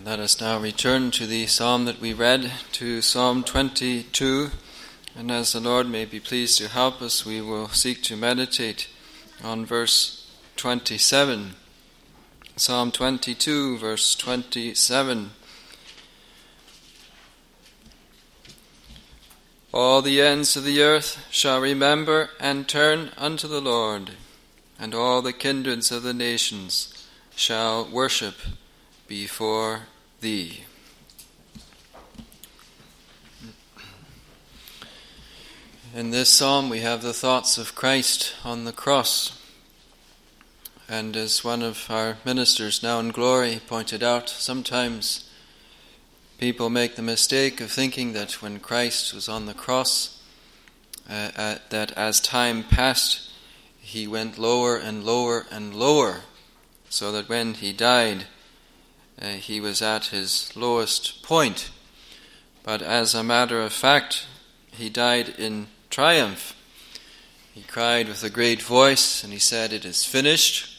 Let us now return to the psalm that we read, to Psalm 22, and as the Lord may be pleased to help us, we will seek to meditate on verse 27. Psalm 22, verse 27. All the ends of the earth shall remember and turn unto the Lord, and all the kindreds of the nations shall worship before thee. In this psalm we have the thoughts of Christ on the cross. And as one of our ministers now in glory pointed out, sometimes people make the mistake of thinking that when Christ was on the cross, that as time passed, he went lower and lower and lower, so that when he died, he was at his lowest point. But as a matter of fact, he died in triumph. He cried with a great voice, and he said, "It is finished."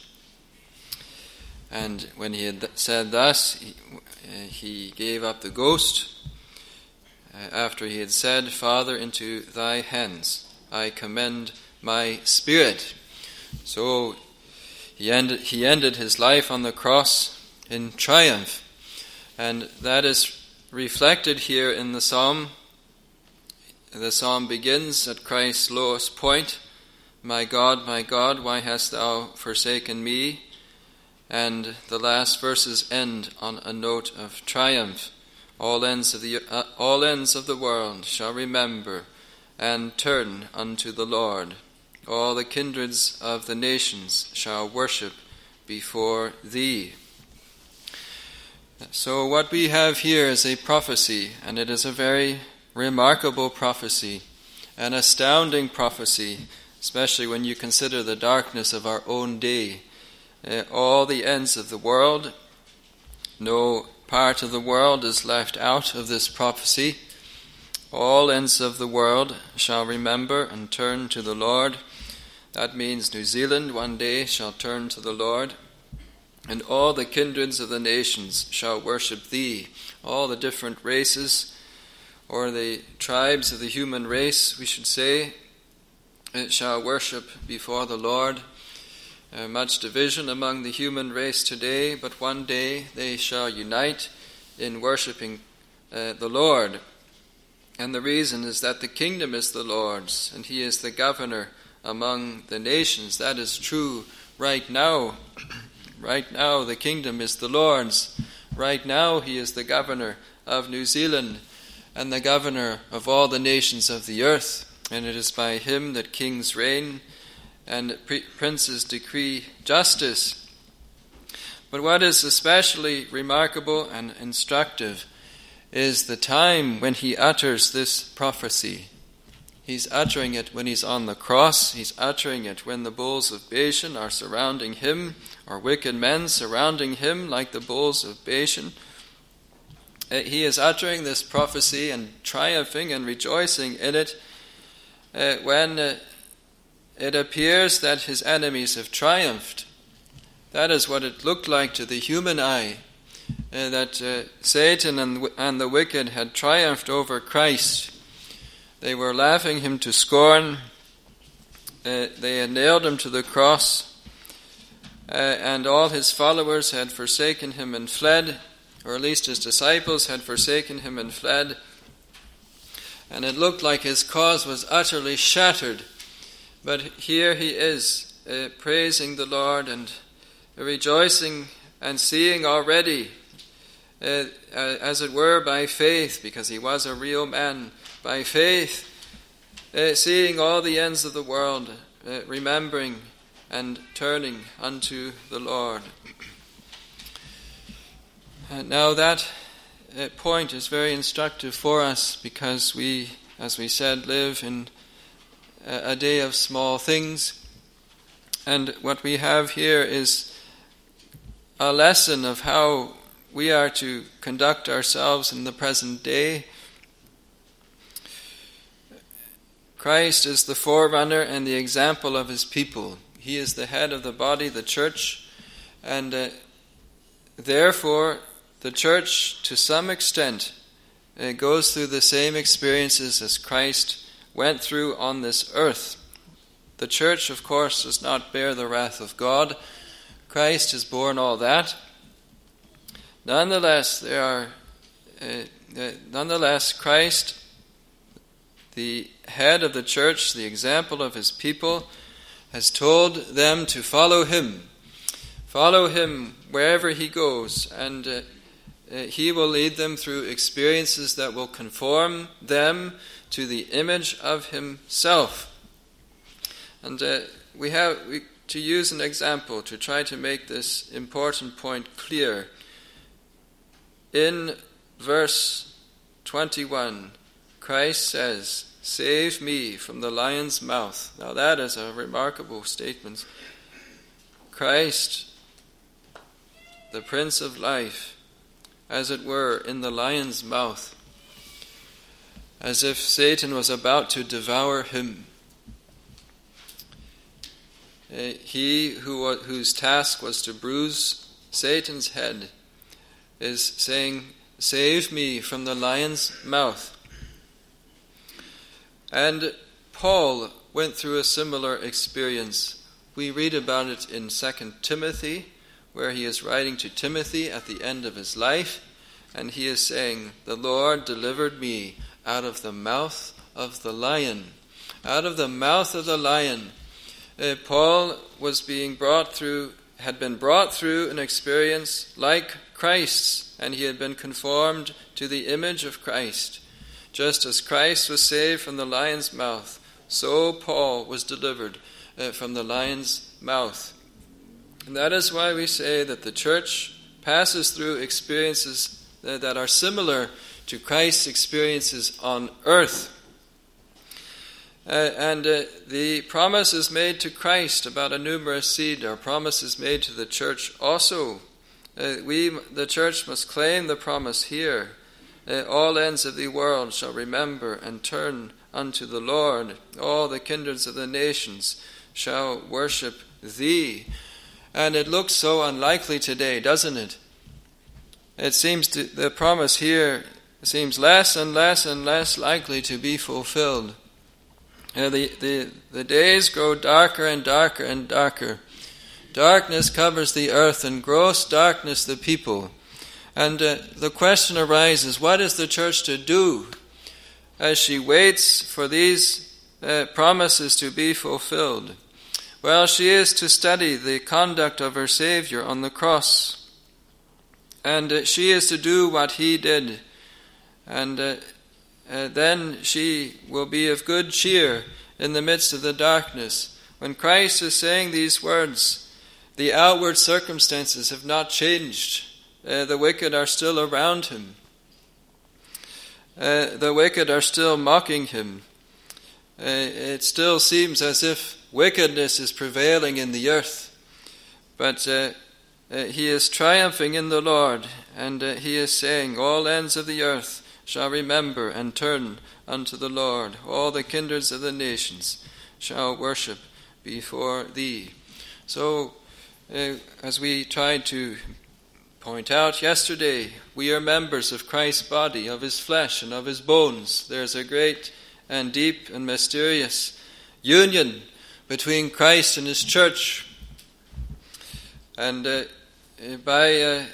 And when he had said thus, he gave up the ghost after he had said, "Father, into thy hands I commend my spirit." So he ended his life on the cross in triumph. And that is reflected here in the psalm. The psalm begins at Christ's lowest point. My God, why hast thou forsaken me?" And the last verses end on a note of triumph. All ends of the world shall remember and turn unto the Lord. All the kindreds of the nations shall worship before thee. So what we have here is a prophecy, and it is a very remarkable prophecy, an astounding prophecy, especially when you consider the darkness of our own day. All the ends of the world, no part of the world is left out of this prophecy. All ends of the world shall remember and turn to the Lord. That means New Zealand one day shall turn to the Lord. And all the kindreds of the nations shall worship thee. All the different races, or the tribes of the human race, we should say, shall worship before the Lord. Much division among the human race today, but one day they shall unite in worshipping the Lord. And the reason is that the kingdom is the Lord's, and he is the governor among the nations. That is true right now. Right now the kingdom is the Lord's. Right now he is the governor of New Zealand and the governor of all the nations of the earth. And it is by him that kings reign and princes decree justice. But what is especially remarkable and instructive is the time when he utters this prophecy. He's uttering it when he's on the cross. He's uttering it when the bulls of Bashan are surrounding him, or wicked men surrounding him like the bulls of Bashan. He is uttering this prophecy and triumphing and rejoicing in it when it appears that his enemies have triumphed. That is what it looked like to the human eye, that Satan and the wicked had triumphed over Christ. They were laughing him to scorn. They had nailed him to the cross, and all his followers had forsaken him and fled, or at least his disciples had forsaken him and fled. And it looked like his cause was utterly shattered. But here he is, praising the Lord and rejoicing and seeing already, as it were by faith, because he was a real man, by faith, seeing all the ends of the world, remembering and turning unto the Lord. Now that point is very instructive for us, because we, as we said, live in a day of small things. And what we have here is a lesson of how we are to conduct ourselves in the present day. Christ is the forerunner and the example of his people. He is the head of the body, the church, and therefore the church, to some extent, goes through the same experiences as Christ went through on this earth. The church, of course, does not bear the wrath of God. Christ has borne all that. Nonetheless, Christ, the head of the church, the example of his people, has told them to follow him. Follow him wherever he goes, and he will lead them through experiences that will conform them to the image of himself. And we to use an example to try to make this important point clear. In verse 21, Christ says, "Save me from the lion's mouth." Now that is a remarkable statement. Christ, the Prince of Life, as it were, in the lion's mouth, as if Satan was about to devour him. He whose task was to bruise Satan's head is saying, "Save me from the lion's mouth." And Paul went through a similar experience. We read about it in 2 Timothy, where he is writing to Timothy at the end of his life, and he is saying, "The Lord delivered me out of the mouth of the lion." Out of the mouth of the lion. Paul had been brought through an experience like Christ's, and he had been conformed to the image of Christ. Just as Christ was saved from the lion's mouth, so Paul was delivered from the lion's mouth. And that is why we say that the church passes through experiences that are similar to Christ's experiences on earth. And the promise is made to Christ about a numerous seed. Our promise is made to the church also. The church must claim the promise here. All ends of the world shall remember and turn unto the Lord. All the kindreds of the nations shall worship thee. And it looks so unlikely today, doesn't it? It seems the promise here seems less and less and less likely to be fulfilled. The days grow darker and darker and darker. Darkness covers the earth, and gross darkness the people. And the question arises, what is the church to do as she waits for these promises to be fulfilled? Well, she is to study the conduct of her Savior on the cross. And she is to do what he did. And then she will be of good cheer in the midst of the darkness. When Christ is saying these words, the outward circumstances have not changed. The wicked are still around him. The wicked are still mocking him. It still seems as if wickedness is prevailing in the earth. But he is triumphing in the Lord, and he is saying, "All ends of the earth shall remember and turn unto the Lord. All the kindreds of the nations shall worship before thee." So, as we tried to point out yesterday, we are members of Christ's body, of his flesh and of his bones. There's a great and deep and mysterious union between Christ and his church. And by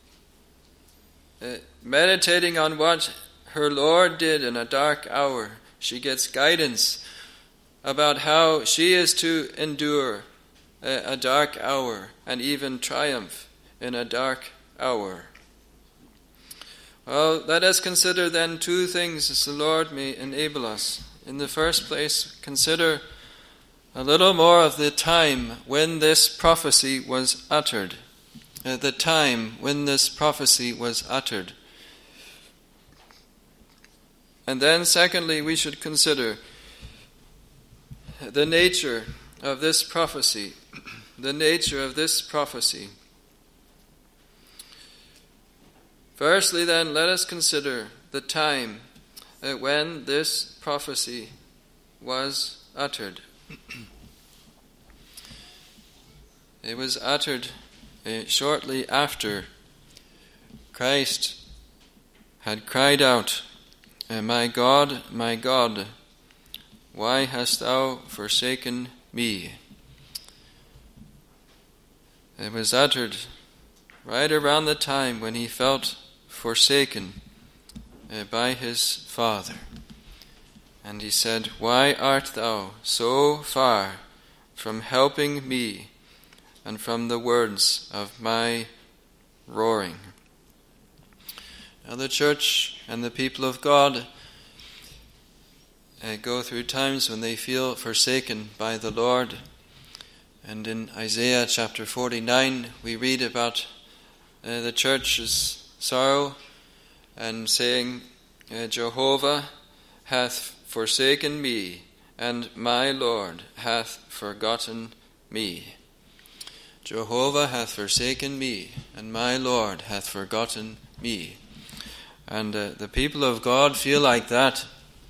meditating on what her Lord did in a dark hour, she gets guidance about how she is to endure a dark hour and even triumph in a dark hour. Well, let us consider then two things as the Lord may enable us. In the first place, consider a little more of the time when this prophecy was uttered. The time when this prophecy was uttered. And then secondly, we should consider the nature of this prophecy. The nature of this prophecy. Firstly, then, let us consider the time when this prophecy was uttered. It was uttered shortly after Christ had cried out, my God, why hast thou forsaken me?" It was uttered right around the time when he felt forsaken by his Father. And he said, "Why art thou so far from helping me and from the words of my roaring?" Now the church and the people of God go through times when they feel forsaken by the Lord. And in Isaiah chapter 49 we read about the church's sorrow and saying, "Jehovah hath forsaken me, and my Lord hath forgotten me." Jehovah hath forsaken me, and my Lord hath forgotten me. And the people of God feel like that.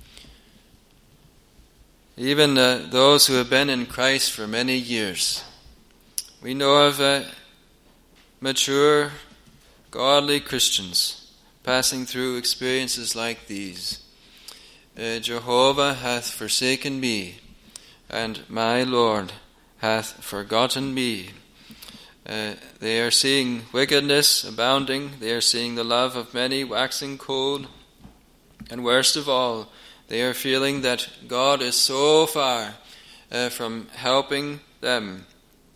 Even those who have been in Christ for many years. We know of mature, godly Christians passing through experiences like these. Jehovah hath forsaken me, and my Lord hath forgotten me. They are seeing wickedness abounding. They are seeing the love of many waxing cold. And worst of all, they are feeling that God is so far from helping them.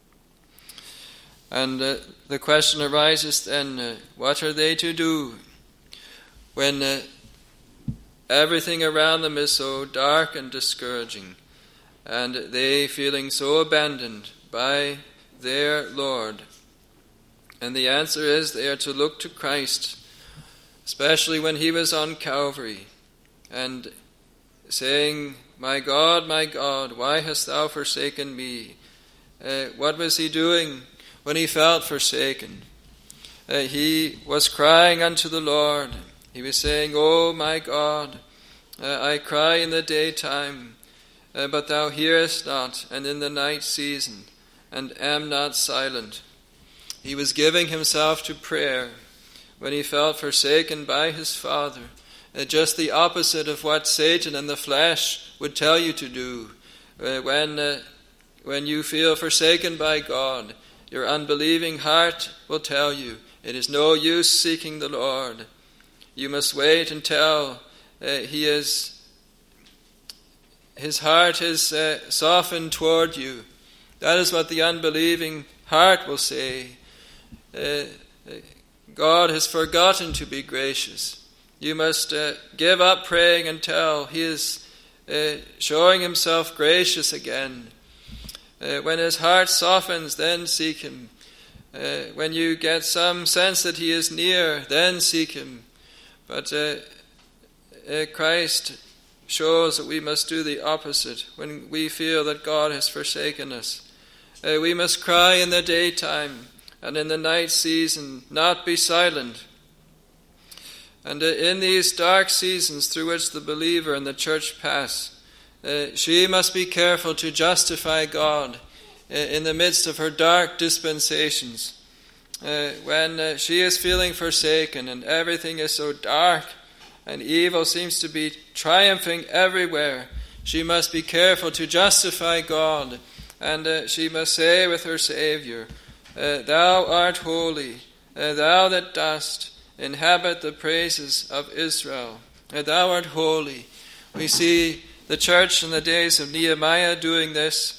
And the question arises then, what are they to do when everything around them is so dark and discouraging, and they feeling so abandoned by their Lord? And the answer is they are to look to Christ, especially when he was on Calvary, and saying, my God, why hast thou forsaken me?" What was he doing when he felt forsaken? He was crying unto the Lord. He was saying, "Oh my God, I cry in the daytime, but thou hearest not, and in the night season, and am not silent." He was giving himself to prayer when he felt forsaken by his Father. Just the opposite of what Satan and the flesh would tell you to do. When you feel forsaken by God, your unbelieving heart will tell you it is no use seeking the Lord. You must wait until his heart is softened toward you. That is what the unbelieving heart will say. God has forgotten to be gracious. You must give up praying until he is showing himself gracious again. When his heart softens, then seek him. When you get some sense that he is near, then seek him. But Christ shows that we must do the opposite when we feel that God has forsaken us. We must cry in the daytime, and in the night season not be silent. And in these dark seasons through which the believer and the church pass, she must be careful to justify God in the midst of her dark dispensations. When she is feeling forsaken and everything is so dark and evil seems to be triumphing everywhere, she must be careful to justify God, and she must say with her Savior, "Thou art holy, thou that dost inhabit the praises of Israel. Thou art holy." We see the church in the days of Nehemiah doing this,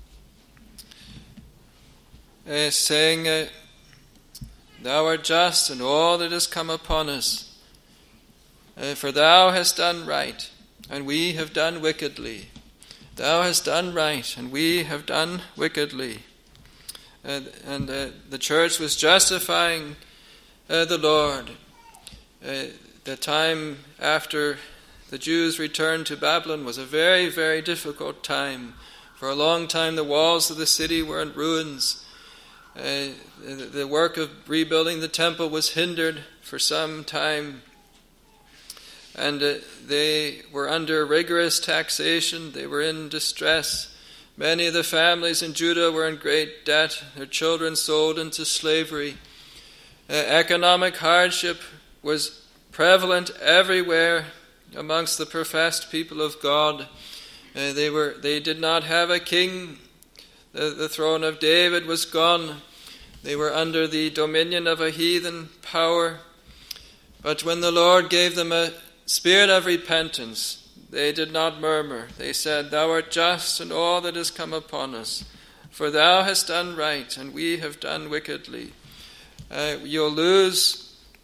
saying, "Thou art just in all that has come upon us. For thou hast done right, and we have done wickedly. Thou hast done right, and we have done wickedly." And the church was justifying the Lord. The time after the Jews returned to Babylon was a very, very difficult time. For a long time the walls of the city were in ruins. The work of rebuilding the temple was hindered for some time. And they were under rigorous taxation. They were in distress. Many of the families in Judah were in great debt, their children sold into slavery. Economic hardship was prevalent everywhere amongst the professed people of God. They did not have a king. The throne of David was gone. They were under the dominion of a heathen power. But when the Lord gave them a spirit of repentance, they did not murmur. They said, "Thou art just in all that has come upon us, for thou hast done right, and we have done wickedly." You'll lose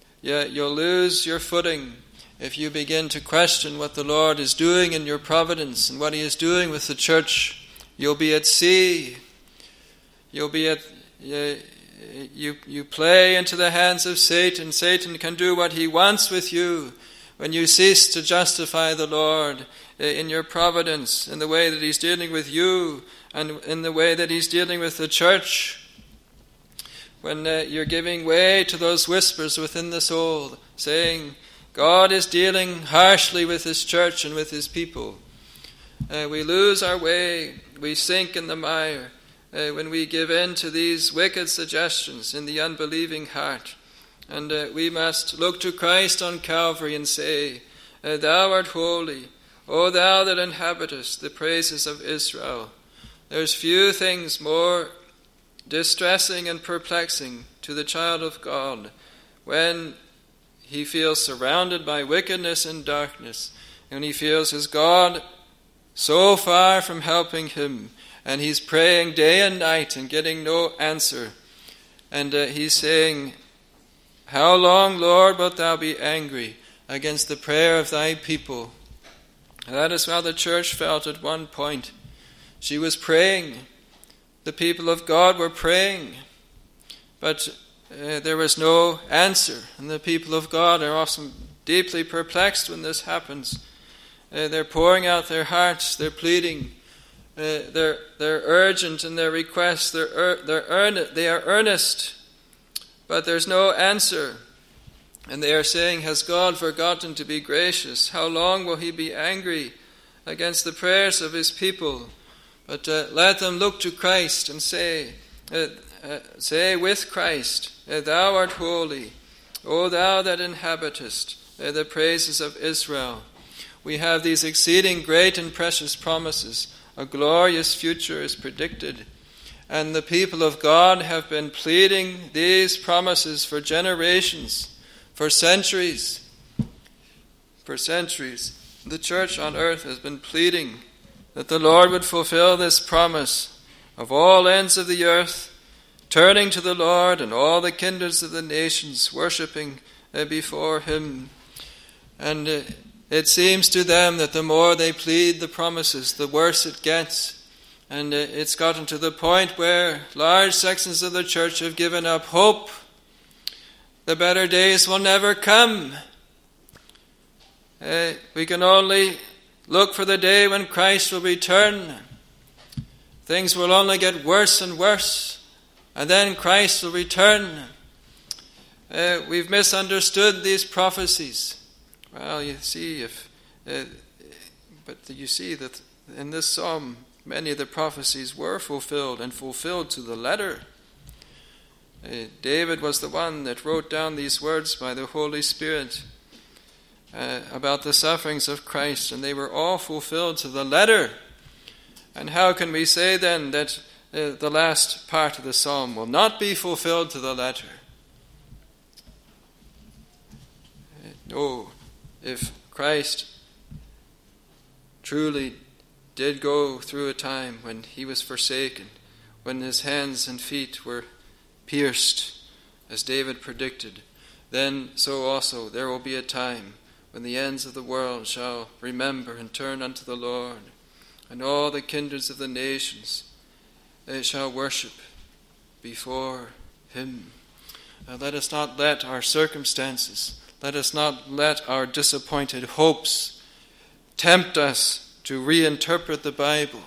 your footing if you begin to question what the Lord is doing in your providence and what He is doing with the church. You'll be at sea. You'll be at you play into the hands of Satan. Satan can do what he wants with you when you cease to justify the Lord in your providence, in the way that He's dealing with you and in the way that He's dealing with the church. When you're giving way to those whispers within the soul, saying, God is dealing harshly with His church and with His people. We lose our way, we sink in the mire when we give in to these wicked suggestions in the unbelieving heart. And we must look to Christ on Calvary and say, Thou art holy, O Thou that inhabitest the praises of Israel. There's few things more distressing and perplexing to the child of God when he feels surrounded by wickedness and darkness, and he feels his God so far from helping him, and he's praying day and night and getting no answer. And he's saying, How long, Lord, wilt thou be angry against the prayer of thy people? That is how the church felt at one point. She was praying. The people of God were praying. But there was no answer. And the people of God are often deeply perplexed when this happens. They're pouring out their hearts. They're pleading. They're urgent in their requests. They are earnest. But there's no answer. And they are saying, Has God forgotten to be gracious? How long will He be angry against the prayers of His people? But let them look to Christ and say with Christ, Thou art holy, O Thou that inhabitest the praises of Israel. We have these exceeding great and precious promises. A glorious future is predicted. And the people of God have been pleading these promises for generations, for centuries. For centuries. The church on earth has been pleading that the Lord would fulfill this promise of all ends of the earth, turning to the Lord and all the kindreds of the nations, worshipping before Him. And it seems to them that the more they plead the promises, the worse it gets. And it's gotten to the point where large sections of the church have given up hope. The better days will never come. We can only look for the day when Christ will return. Things will only get worse and worse, and then Christ will return. We've misunderstood these prophecies. Well, you see, but you see that in this psalm, many of the prophecies were fulfilled, and fulfilled to the letter. David was the one that wrote down these words by the Holy Spirit about the sufferings of Christ, and they were all fulfilled to the letter. And how can we say then that the last part of the psalm will not be fulfilled to the letter? No, if Christ truly did go through a time when He was forsaken, when His hands and feet were pierced, as David predicted, then so also there will be a time when the ends of the world shall remember and turn unto the Lord, and all the kindreds of the nations shall worship before Him. Let us not let our circumstances, let us not let our disappointed hopes tempt us to reinterpret the Bible.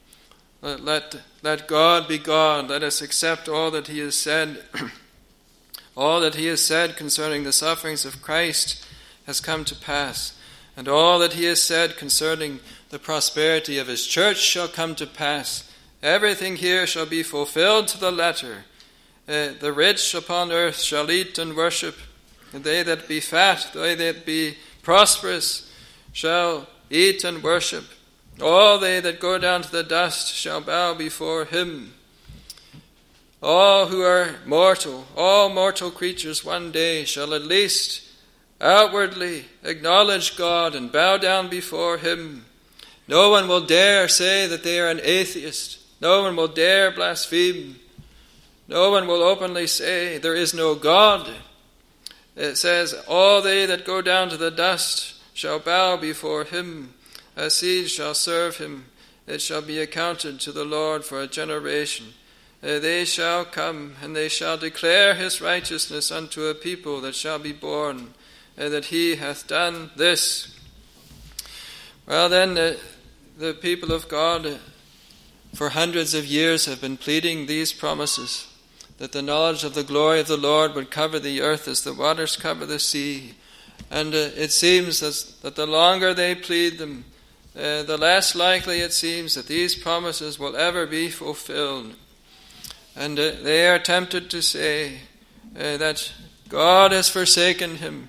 Let God be God. Let us accept all that He has said. All that He has said concerning the sufferings of Christ has come to pass, and all that He has said concerning the prosperity of His church shall come to pass. Everything here shall be fulfilled to the letter, The rich upon earth shall eat and worship, and they that be fat, they that be prosperous, shall eat and worship. All they that go down to the dust shall bow before him. All who are mortal, all mortal creatures one day shall at least outwardly acknowledge God and bow down before him. No one will dare say that they are an atheist. No one will dare blaspheme. No one will openly say there is no God. It says, all they that go down to the dust shall bow before him. A seed shall serve him. It shall be accounted to the Lord for a generation. They shall come, and they shall declare his righteousness unto a people that shall be born, that he hath done this. Well then, the people of God for hundreds of years have been pleading these promises, that the knowledge of the glory of the Lord would cover the earth as the waters cover the sea. And it seems that the longer they plead them, the less likely it seems that these promises will ever be fulfilled. And they are tempted to say that God has forsaken them,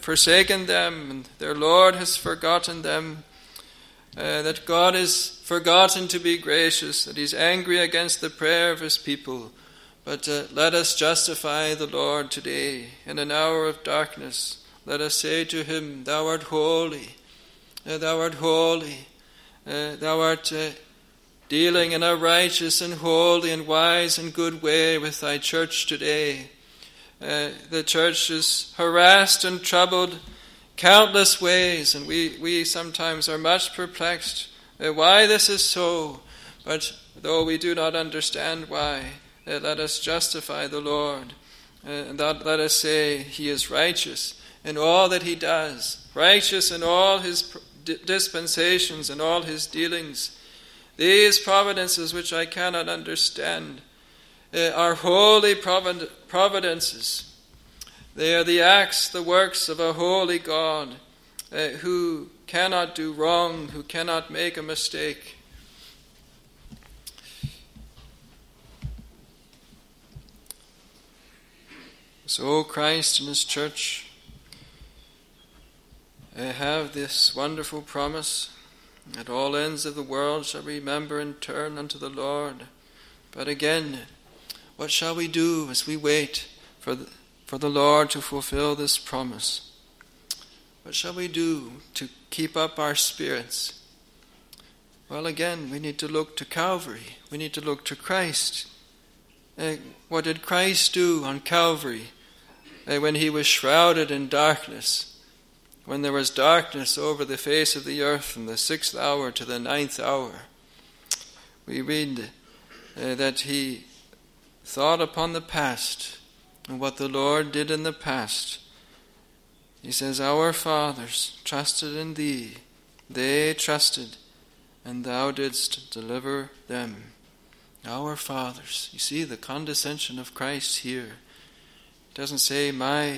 and their Lord has forgotten them, that God is forgotten to be gracious, that he's angry against the prayer of his people. But let us justify the Lord today in an hour of darkness. Let us say to him, thou art holy, thou art holy, thou art dealing in a righteous and holy and wise and good way with thy church today. The church is harassed and troubled countless ways, and we sometimes are much perplexed why this is so. But though we do not understand why, let us justify the Lord, and let us say he is righteous in all that he does, righteous in all his dispensations and all his dealings. These providences which I cannot understand are holy providences. They are the acts, the works of a holy God who cannot do wrong, who cannot make a mistake. So Christ and his church have this wonderful promise that all ends of the world shall remember and turn unto the Lord. But again, what shall we do as we wait for the Lord to fulfill this promise? What shall we do to keep up our spirits? Well, again, we need to look to Calvary. We need to look to Christ. What did Christ do on Calvary when he was shrouded in darkness? When there was darkness over the face of the earth from the 6th hour to the 9th hour, we read that he thought upon the past and what the Lord did in the past. He says, our fathers trusted in thee. They trusted, and thou didst deliver them. Our fathers. You see the condescension of Christ here. It doesn't say my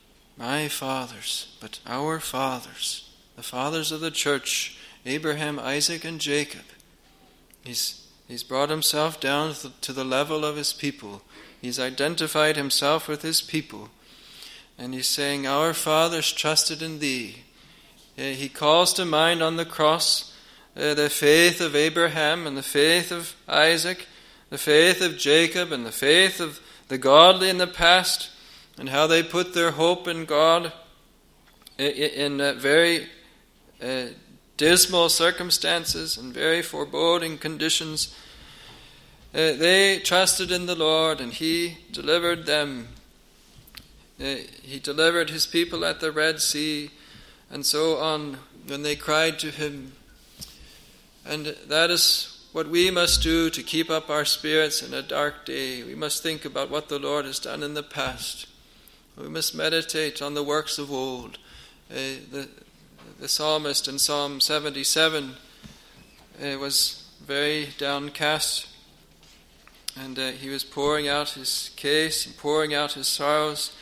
fathers, but our fathers, the fathers of the church, Abraham, Isaac, and Jacob. He's brought himself down to the level of his people. He's identified himself with his people. And he's saying, our fathers trusted in thee. He calls to mind on the cross the faith of Abraham and the faith of Isaac, the faith of Jacob and the faith of the godly in the past, and how they put their hope in God in very dismal circumstances and very foreboding conditions. They trusted in the Lord, and he delivered them. He delivered his people at the Red Sea, and so on, when they cried to him. And that is what we must do to keep up our spirits in a dark day. We must think about what the Lord has done in the past. We must meditate on the works of old. The psalmist in Psalm 77 was very downcast, and he was pouring out his case and pouring out his sorrows.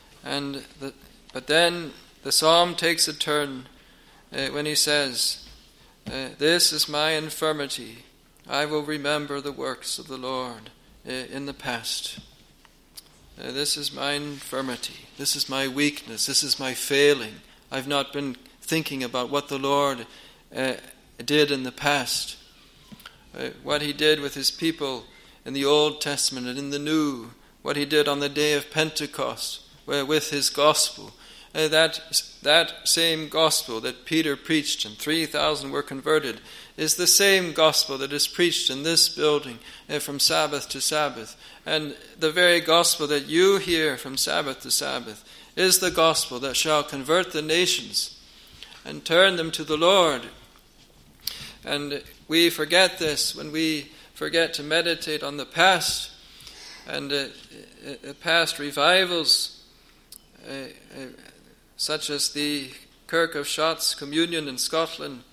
But then the psalm takes a turn when he says, this is my infirmity. I will remember the works of the Lord in the past. This is my infirmity. This is my weakness. This is my failing. I've not been thinking about what the Lord did in the past. What he did with his people in the Old Testament and in the New. What he did on the day of Pentecost with his gospel. That same gospel that Peter preached and 3,000 were converted is the same gospel that is preached in this building from Sabbath to Sabbath. And the very gospel that you hear from Sabbath to Sabbath is the gospel that shall convert the nations and turn them to the Lord. And we forget this when we forget to meditate on the past and past revivals, such as the Kirk of Shotts communion in Scotland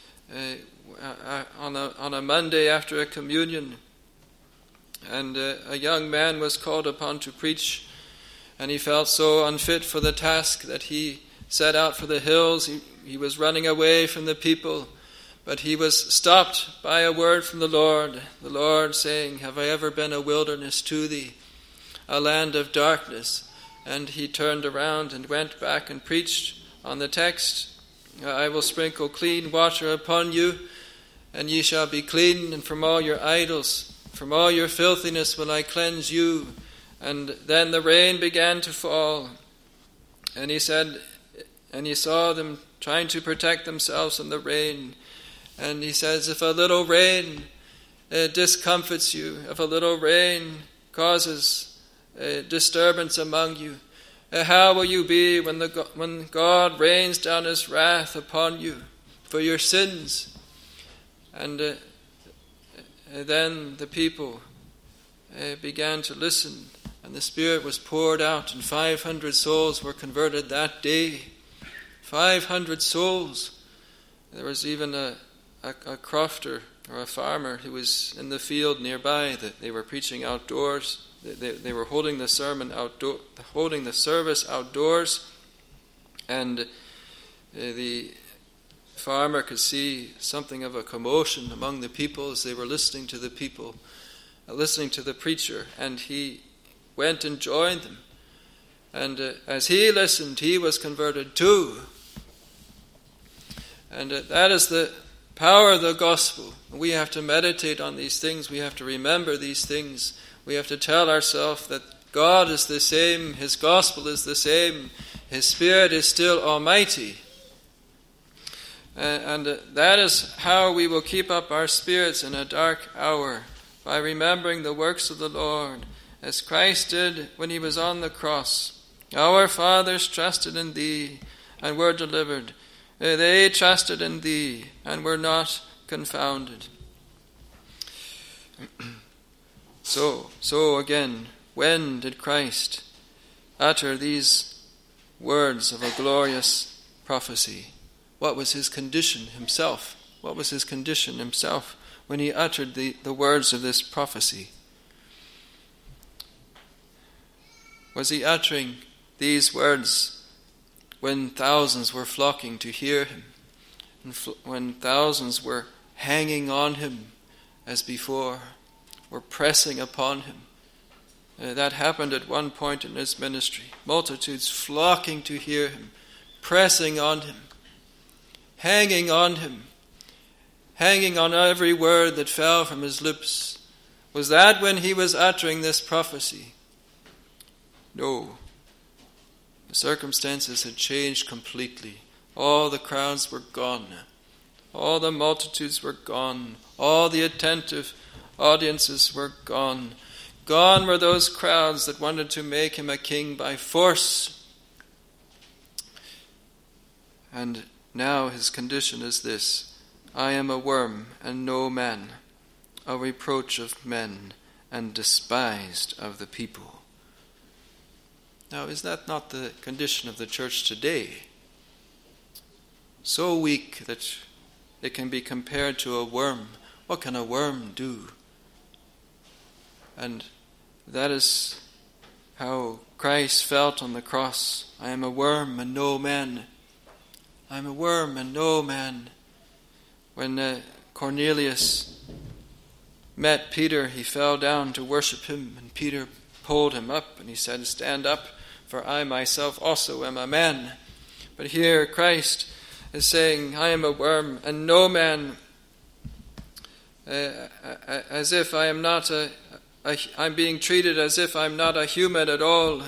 on a Monday after a communion. And a young man was called upon to preach, and he felt so unfit for the task that he set out for the hills. He was running away from the people, but he was stopped by a word from the Lord saying, "Have I ever been a wilderness to thee, a land of darkness?" And he turned around and went back and preached on the text, "I will sprinkle clean water upon you, and ye shall be clean, and from all your idols, from all your filthiness will I cleanse you." And then the rain began to fall. And he said, and he saw them trying to protect themselves from the rain. And he says, if a little rain discomfits you, if a little rain causes disturbance among you, how will you be when God rains down his wrath upon you for your sins? And then the people began to listen, and the Spirit was poured out, and 500 souls were converted that day. 500 souls. There was even a crofter or a farmer who was in the field nearby that they were preaching outdoors. They were holding the service outdoors, and the farmer could see something of a commotion among the people as they were listening to the preacher, and he went and joined them. And as he listened, he was converted too. And that is the power of the gospel. We have to meditate on these things. We have to remember these things. We have to tell ourselves that God is the same, his gospel is the same, his Spirit is still almighty. And that is how we will keep up our spirits in a dark hour, by remembering the works of the Lord, as Christ did when he was on the cross. Our fathers trusted in thee and were delivered. They trusted in thee and were not confounded. So again, when did Christ utter these words of a glorious prophecy? What was his condition himself? What was his condition himself when he uttered the words of this prophecy? Was he uttering these words when thousands were flocking to hear him, and when thousands were hanging on him as before, were pressing upon him? That happened at one point in his ministry. Multitudes flocking to hear him, pressing on him, hanging on him, hanging on every word that fell from his lips. Was that when he was uttering this prophecy? No. The circumstances had changed completely. All the crowds were gone. All the multitudes were gone. All the attentive audiences were gone. Gone were those crowds that wanted to make him a king by force. And now his condition is this: I am a worm and no man, a reproach of men and despised of the people. Now, is that not the condition of the church today? So weak that it can be compared to a worm. What can a worm do? And that is how Christ felt on the cross. I am a worm and no man. I am a worm and no man. When Cornelius met Peter, he fell down to worship him, and Peter pulled him up, and he said, "Stand up, for I myself also am a man." But here Christ is saying, "I am a worm, and no man," as if I am not I'm being treated as if I'm not a human at all.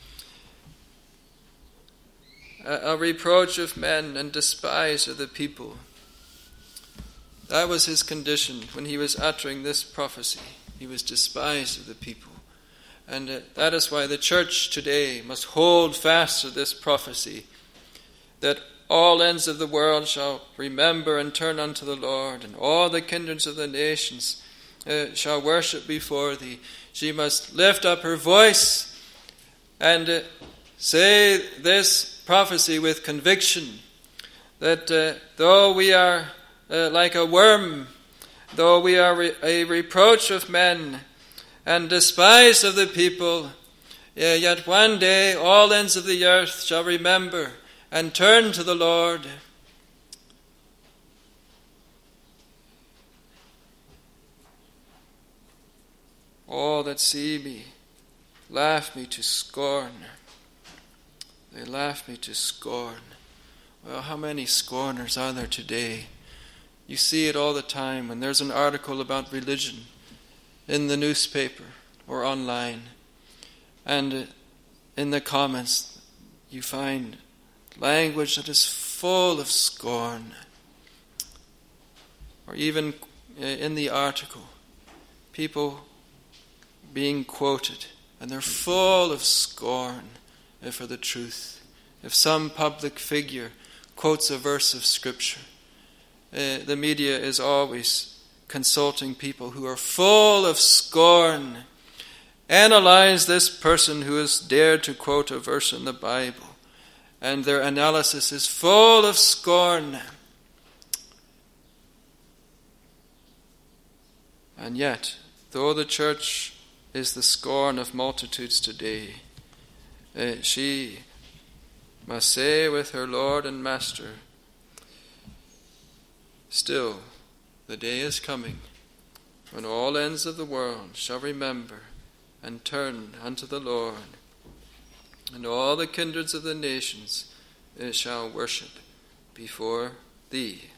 A reproach of men and despise of the people. That was his condition when he was uttering this prophecy. He was despised of the people. And that is why the church today must hold fast to this prophecy, that all ends of the world shall remember and turn unto the Lord, and all the kindreds of the nations shall worship before thee. She must lift up her voice and say this prophecy with conviction, that though we are like a worm, though we are a reproach of men and despised of the people, yet one day all ends of the earth shall remember and turn to the Lord. All that see me laugh me to scorn. They laugh me to scorn. Well, how many scorners are there today? You see it all the time when there's an article about religion in the newspaper or online, and in the comments you find language that is full of scorn. Or even in the article, people being quoted, and they're full of scorn for the truth. If some public figure quotes a verse of Scripture, the media is always consulting people who are full of scorn. Analyze this person who has dared to quote a verse in the Bible, and their analysis is full of scorn. And yet, though the church is the scorn of multitudes today, she must say with her Lord and Master, "Still, the day is coming when all ends of the world shall remember and turn unto the Lord, and all the kindreds of the nations shall worship before thee."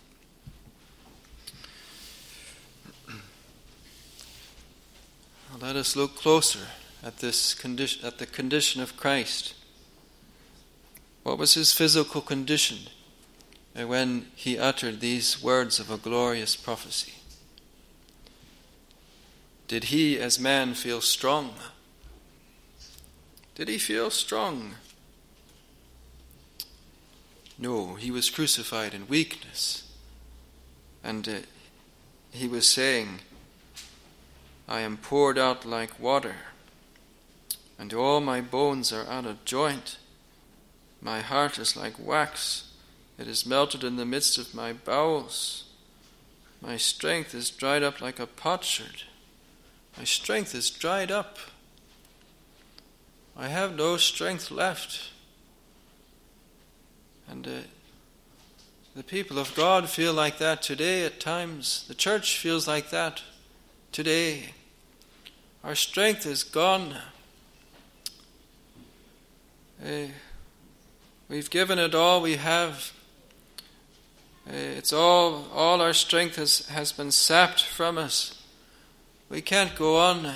Let us look closer at this condition, at the condition of Christ. What was his physical condition when he uttered these words of a glorious prophecy? Did he, as man, feel strong? Did he feel strong? No, he was crucified in weakness. And he was saying, "I am poured out like water, and all my bones are out of joint. My heart is like wax, it is melted in the midst of my bowels. My strength is dried up like a potsherd." My strength is dried up. I have no strength left. And the people of God feel like that today at times. The church feels like that today. Our strength is gone. We've given it all we have. It's all our strength has been sapped from us. We can't go on.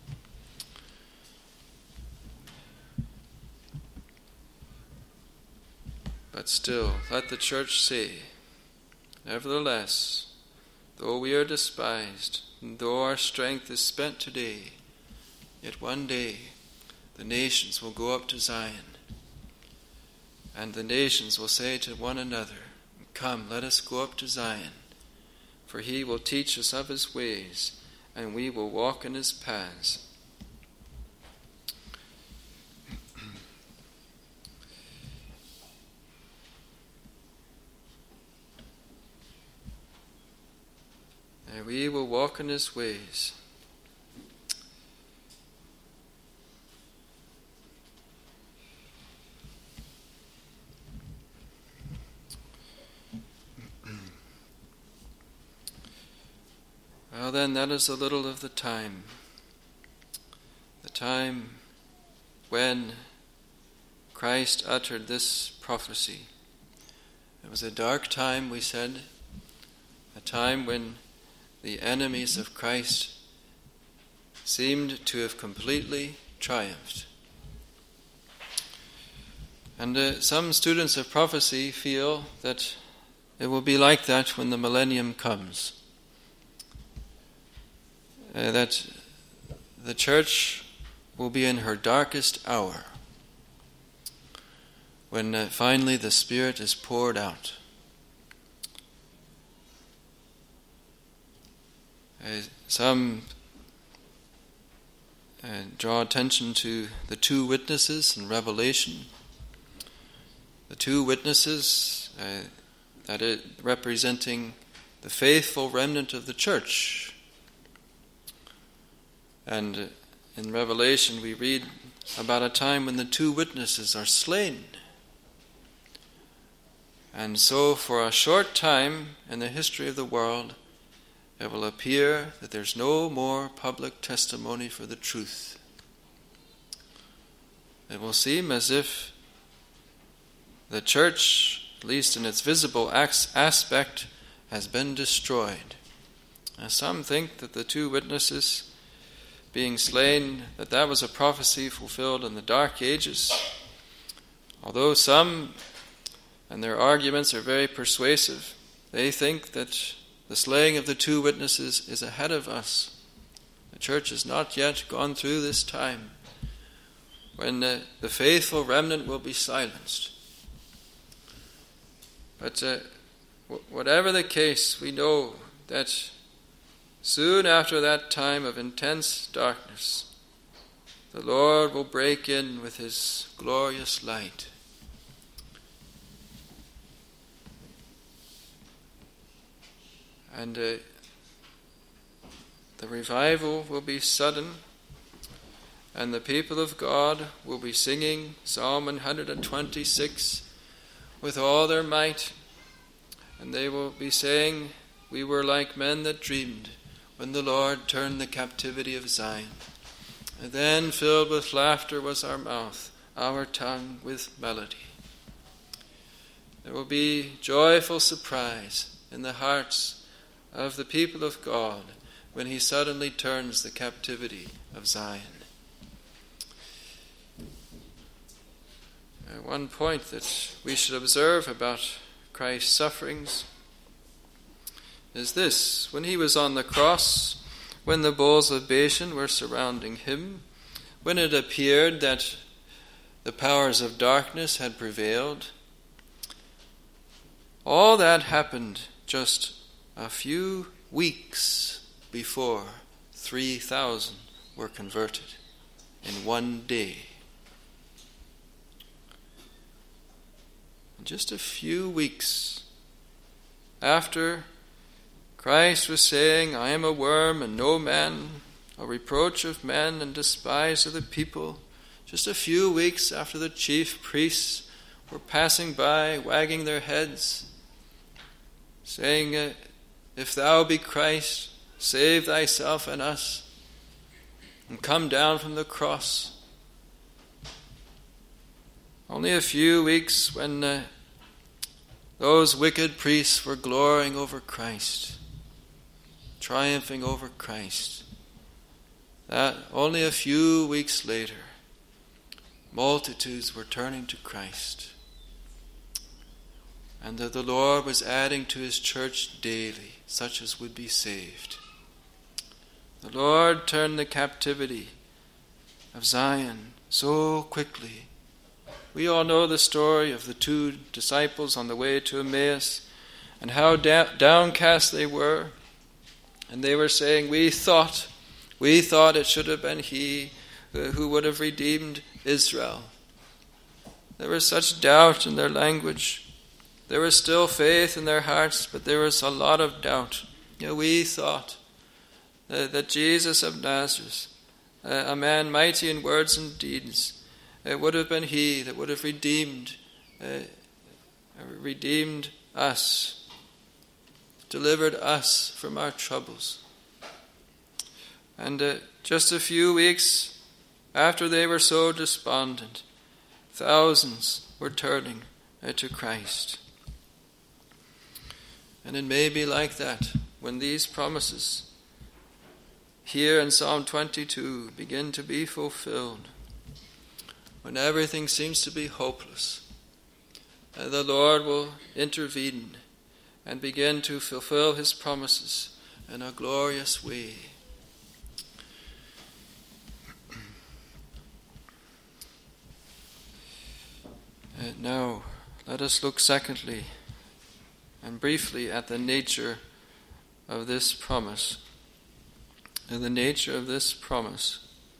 But still, let the church say, "Nevertheless, though we are despised, and though our strength is spent today, yet one day the nations will go up to Zion, and the nations will say to one another, 'Come, let us go up to Zion, for he will teach us of his ways, and we will walk in his paths.'" And we will walk in his ways. Well then, that is a little of the time time when Christ uttered this prophecy. It was a dark time, we said, a time when the enemies of Christ seemed to have completely triumphed. And some students of prophecy feel that it will be like that when the millennium comes. That the church will be in her darkest hour, when finally the Spirit is poured out. Some draw attention to the two witnesses in Revelation. The two witnesses, representing the faithful remnant of the church. And in Revelation we read about a time when the two witnesses are slain. And so for a short time in the history of the world, it will appear that there's no more public testimony for the truth. It will seem as if the church, at least in its visible aspect, has been destroyed. And some think that the two witnesses being slain, that was a prophecy fulfilled in the Dark Ages. Although some, and their arguments are very persuasive, they think that the slaying of the two witnesses is ahead of us. The church has not yet gone through this time when the faithful remnant will be silenced. But whatever the case, we know that soon after that time of intense darkness, the Lord will break in with His glorious light. And the revival will be sudden, and the people of God will be singing Psalm 126 with all their might, and they will be saying, "We were like men that dreamed when the Lord turned the captivity of Zion. And then filled with laughter was our mouth, our tongue with melody." There will be joyful surprise in the hearts of the people of God when He suddenly turns the captivity of Zion. One point that we should observe about Christ's sufferings is this: when He was on the cross, when the bulls of Bashan were surrounding Him, when it appeared that the powers of darkness had prevailed, all that happened just a few weeks before 3,000 were converted in one day. Just a few weeks after Christ was saying, "I am a worm and no man, a reproach of men and despised of the people," just a few weeks after the chief priests were passing by, wagging their heads, saying, "If thou be Christ, save thyself and us, and come down from the cross." Only a few weeks when those wicked priests were glorying over Christ, triumphing over Christ. That only a few weeks later, multitudes were turning to Christ. And that the Lord was adding to His church daily such as would be saved. The Lord turned the captivity of Zion so quickly. We all know the story of the two disciples on the way to Emmaus, and how downcast they were. And they were saying, we thought it should have been He who would have redeemed Israel. There was such doubt in their language. There was still faith in their hearts, but there was a lot of doubt. We thought that Jesus of Nazareth, a man mighty in words and deeds, it would have been He that would have redeemed us, delivered us from our troubles. And just a few weeks after they were so despondent, thousands were turning to Christ. And it may be like that when these promises here in Psalm 22 begin to be fulfilled, when everything seems to be hopeless. The Lord will intervene and begin to fulfill His promises in a glorious way. And now, let us look secondly and briefly at the nature of this promise. And the nature of this promise.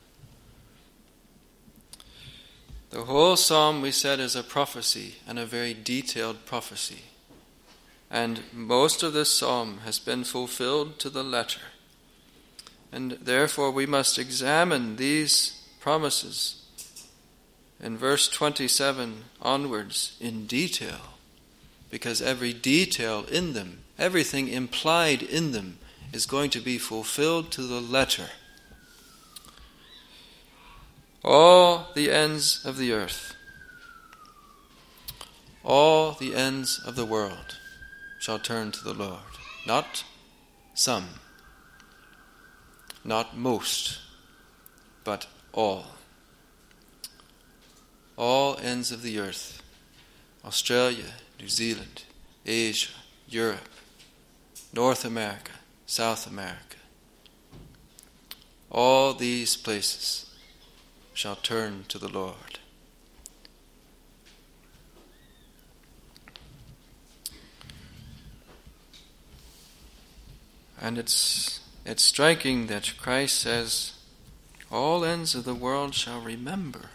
The whole psalm, we said, is a prophecy, and a very detailed prophecy. And most of this psalm has been fulfilled to the letter. And therefore we must examine these promises in verse 27 onwards in detail, because every detail in them, everything implied in them, is going to be fulfilled to the letter. All the ends of the earth, all the ends of the world shall turn to the Lord. Not some, not most, but all. All ends of the earth, Australia, New Zealand, Asia, Europe, North America, South America. All these places shall turn to the Lord. And it's striking that Christ says, all ends of the world shall remember.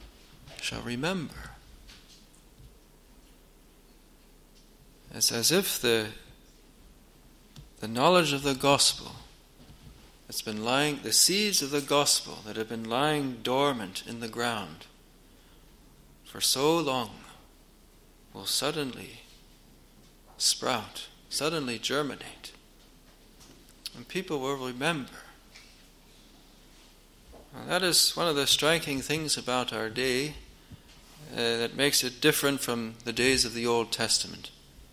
It's as if the knowledge of the gospel that's been lying, the seeds of the gospel that have been lying dormant in the ground for so long will suddenly sprout, suddenly germinate. And people will remember. Now, that is one of the striking things about our day that makes it different from the days of the Old Testament.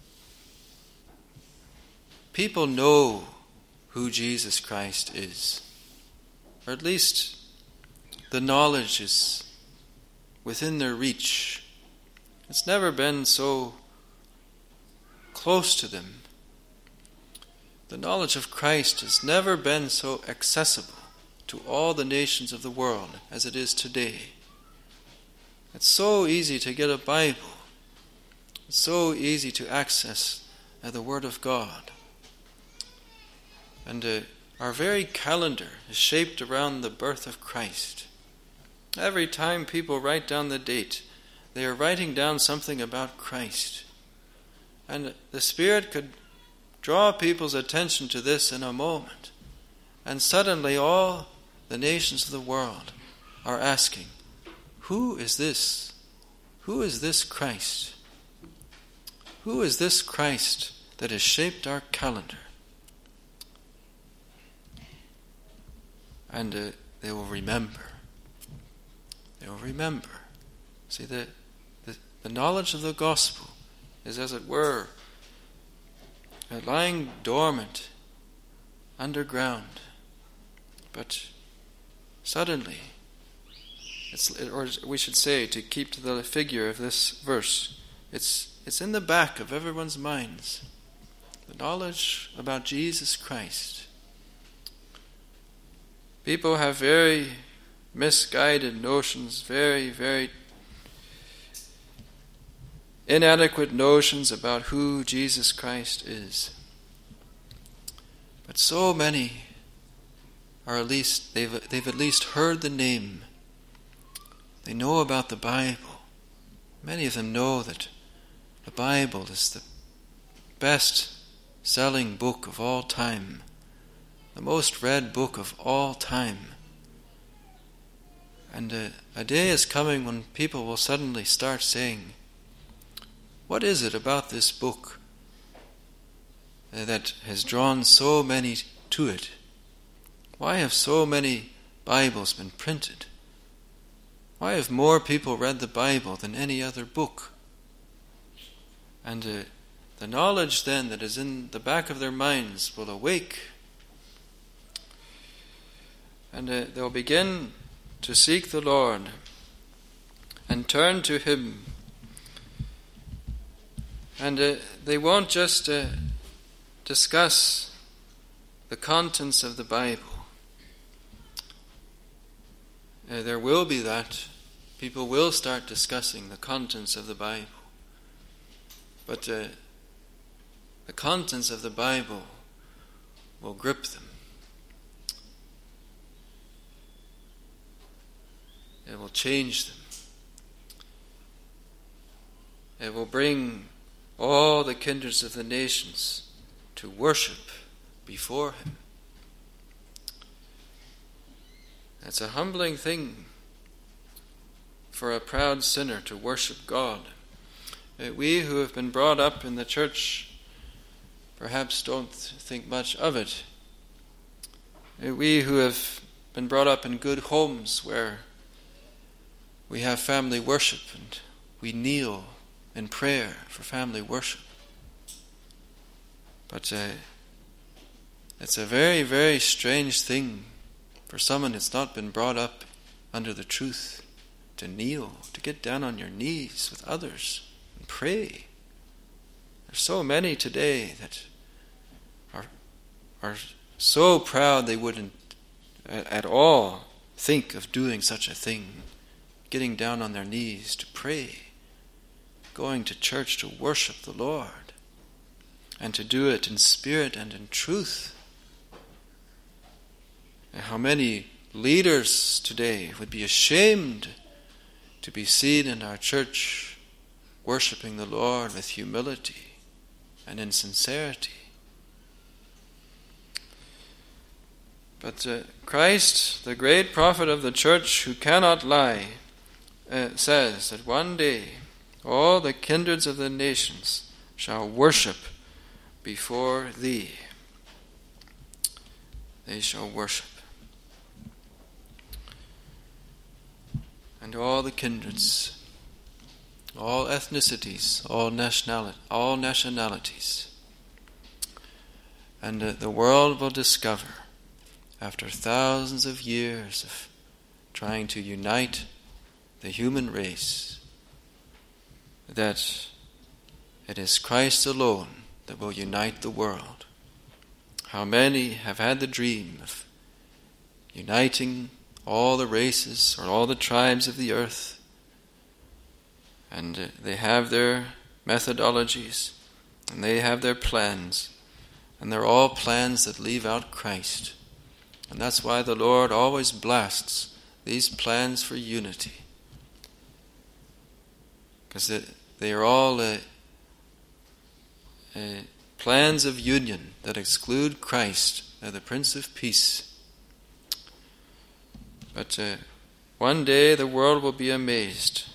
People know who Jesus Christ is, or at least the knowledge is within their reach. It's never been so close to them. The knowledge of Christ has never been so accessible to all the nations of the world as it is today. It's so easy to get a Bible. It's so easy to access the Word of God. And our very calendar is shaped around the birth of Christ. Every time people write down the date, they are writing down something about Christ. And the Spirit could draw people's attention to this in a moment. And suddenly all the nations of the world are asking, who is this? Who is this Christ? Who is this Christ that has shaped our calendar? And they will remember. They will remember. See, the knowledge of the gospel is, as it were, lying dormant underground. But suddenly, or we should say, to keep to the figure of this verse, it's in the back of everyone's minds. The knowledge about Jesus Christ. People have very misguided notions, very, very inadequate notions about who Jesus Christ is. But so many are at least, they've at least heard the name. They know about the Bible. Many of them know that the Bible is the best-selling book of all time, the most read book of all time. And a day is coming when people will suddenly start saying, what is it about this book that has drawn so many to it? Why have so many Bibles been printed? why have more people read the Bible than any other book? And the knowledge then that is in the back of their minds will awake. And they'll begin to seek the Lord and turn to Him. And they won't just discuss the contents of the Bible. There will be that. People will start discussing the contents of the Bible. But the contents of the Bible will grip them. It will change them. It will bring all the kindreds of the nations to worship before Him. It's a humbling thing for a proud sinner to worship God. We who have been brought up in the church perhaps don't think much of it. We who have been brought up in good homes where we have family worship and we kneel in prayer for family worship. But it's a very, very strange thing for someone that's not been brought up under the truth to kneel, to get down on your knees with others and pray. There's so many today that are so proud they wouldn't at all think of doing such a thing, getting down on their knees to pray, going to church to worship the Lord, and to do it in spirit and in truth. And how many leaders today would be ashamed to be seen in our church worshiping the Lord with humility and in sincerity. But Christ, the great prophet of the church who cannot lie, says that one day all the kindreds of the nations shall worship before Thee. They shall worship. And all the kindreds, all ethnicities, all nationalities. And the world will discover, after thousands of years of trying to unite the human race, that it is Christ alone that will unite the world. How many have had the dream of uniting all the races or all the tribes of the earth, and they have their methodologies and they have their plans, and they're all plans that leave out Christ. And that's why the Lord always blasts these plans for unity, because they are all plans of union that exclude Christ, the Prince of Peace. But one day the world will be amazed.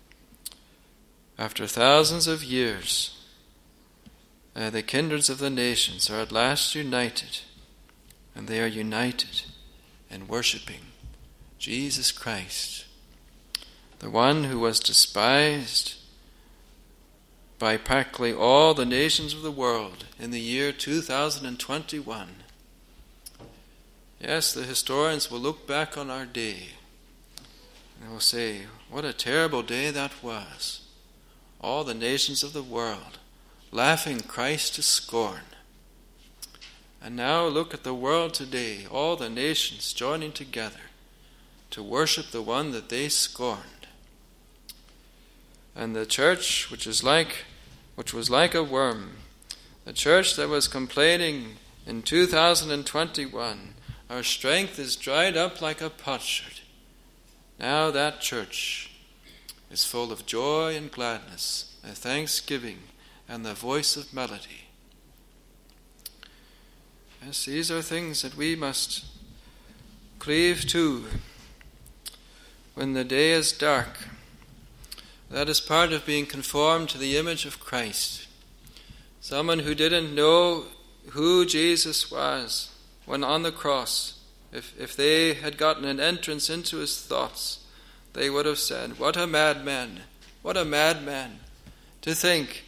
After thousands of years, the kindreds of the nations are at last united, and they are united in worshiping Jesus Christ, the one who was despised by practically all the nations of the world in the year 2021. Yes, the historians will look back on our day and will say, what a terrible day that was. All the nations of the world laughing Christ to scorn. And now look at the world today, all the nations joining together to worship the one that they scorned. And the church, which was like a worm, the church that was complaining in 2021, our strength is dried up like a potsherd. Now that church is full of joy and gladness, and thanksgiving, and the voice of melody. Yes, these are things that we must cleave to when the day is dark. That is part of being conformed to the image of Christ. Someone who didn't know who Jesus was when on the cross, if they had gotten an entrance into his thoughts, they would have said, "What a madman! What a madman!" To think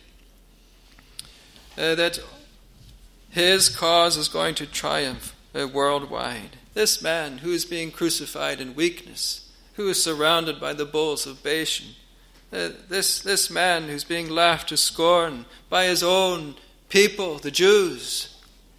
that his cause is going to triumph worldwide. This man who is being crucified in weakness, who is surrounded by the bulls of Bashan, this man who's being laughed to scorn by his own people, the Jews.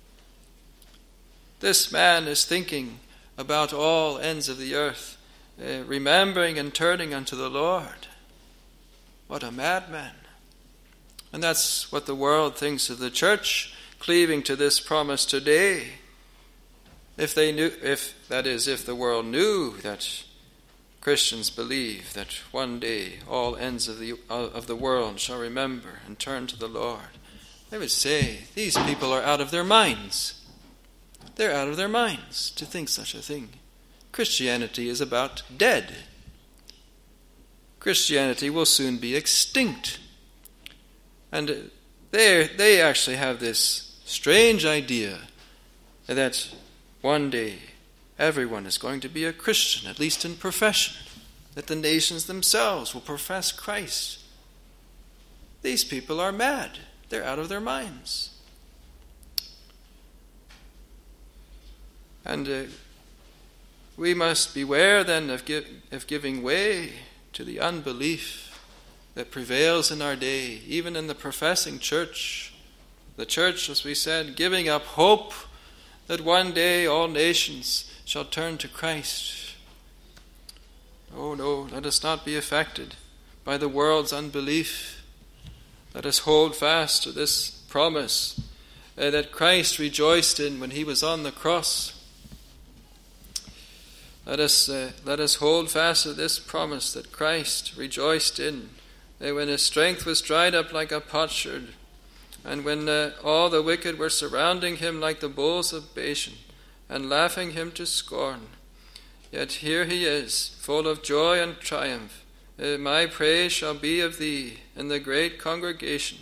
This man is thinking about all ends of the earth, remembering and turning unto the Lord. What a madman. And that's what the world thinks of the church, cleaving to this promise today. If the world knew that Christians believe that one day all ends of the world shall remember and turn to the Lord, they would say, these people are out of their minds. They're out of their minds to think such a thing. Christianity is about dead. Christianity will soon be extinct. And they actually have this strange idea that one day everyone is going to be a Christian, at least in profession, that the nations themselves will profess Christ. These people are mad. They're out of their minds. And we must beware then of giving way to the unbelief that prevails in our day, even in the professing church. The church, as we said, giving up hope that one day all nations shall turn to Christ. Oh no, let us not be affected by the world's unbelief. Let us hold fast to this promise that Christ rejoiced in when he was on the cross. Let us hold fast to this promise that Christ rejoiced in when his strength was dried up like a potsherd, and when all the wicked were surrounding him like the bulls of Bashan, and laughing him to scorn. Yet here he is, full of joy and triumph. My praise shall be of thee in the great congregation.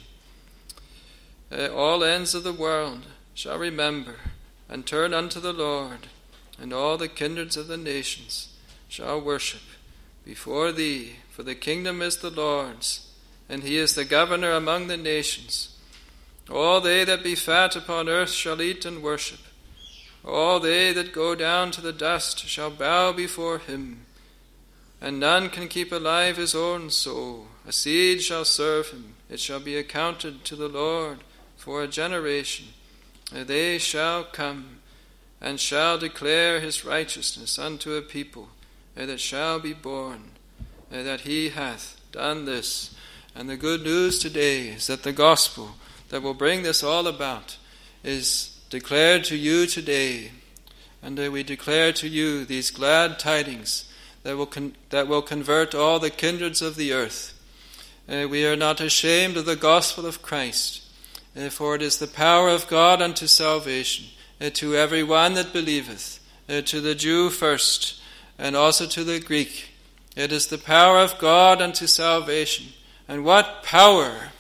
All ends of the world shall remember and turn unto the Lord, and all the kindreds of the nations shall worship before thee, for the kingdom is the Lord's, and he is the governor among the nations. All they that be fat upon earth shall eat and worship. All they that go down to the dust shall bow before him. And none can keep alive his own soul. A seed shall serve him. It shall be accounted to the Lord for a generation. They shall come and shall declare his righteousness unto a people that shall be born, that he hath done this. And the good news today is that the gospel that will bring this all about is declared to you today. And we declare to you these glad tidings that will convert all the kindreds of the earth. We are not ashamed of the gospel of Christ, for it is the power of God unto salvation, to every one that believeth, to the Jew first, and also to the Greek. It is the power of God unto salvation. And what power!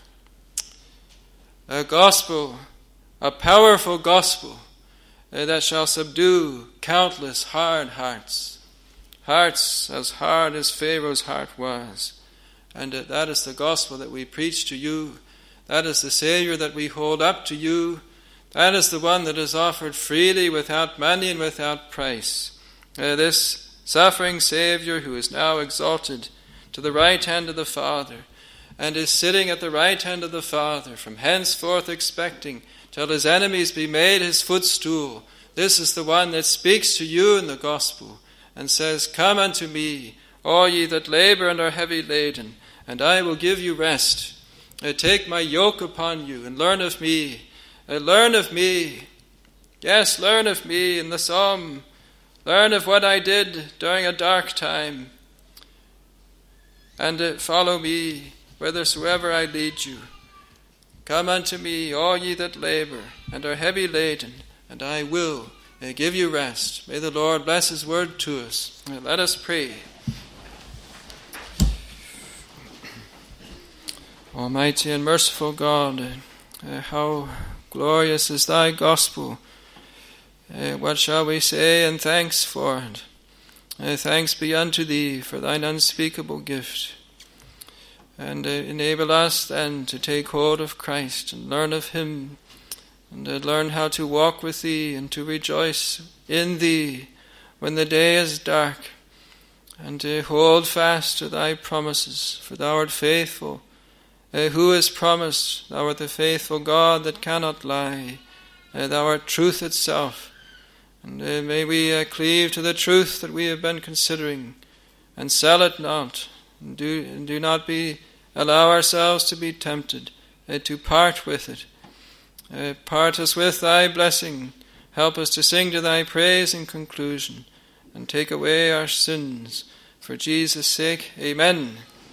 A gospel, a powerful gospel that shall subdue countless hard hearts, hearts as hard as Pharaoh's heart was. And that is the gospel that we preach to you. That is the Savior that we hold up to you. That is the one that is offered freely, without money and without price. This suffering Savior who is now exalted to the right hand of the Father, and is sitting at the right hand of the Father, from henceforth expecting till his enemies be made his footstool. This is the one that speaks to you in the gospel and says, "Come unto me, all ye that labor and are heavy laden, and I will give you rest. Take my yoke upon you and learn of me." Learn of me. Yes, learn of me in the psalm. Learn of what I did during a dark time. And follow me whithersoever I lead you. Come unto me, all ye that labor and are heavy laden, and I will give you rest. May the Lord bless his word to us. Let us pray. Almighty and merciful God, how glorious is thy gospel. What shall we say in thanks for it? Thanks be unto thee for thine unspeakable gift. And enable us then to take hold of Christ and learn of him, and learn how to walk with thee and to rejoice in thee when the day is dark, and to hold fast to thy promises, for thou art faithful. Who has promised? Thou art the faithful God that cannot lie. Thou art truth itself. And may we cleave to the truth that we have been considering, and sell it not, and do not allow ourselves to be tempted to part with it. Part us with thy blessing. Help us to sing to thy praise in conclusion, and take away our sins. For Jesus' sake, amen.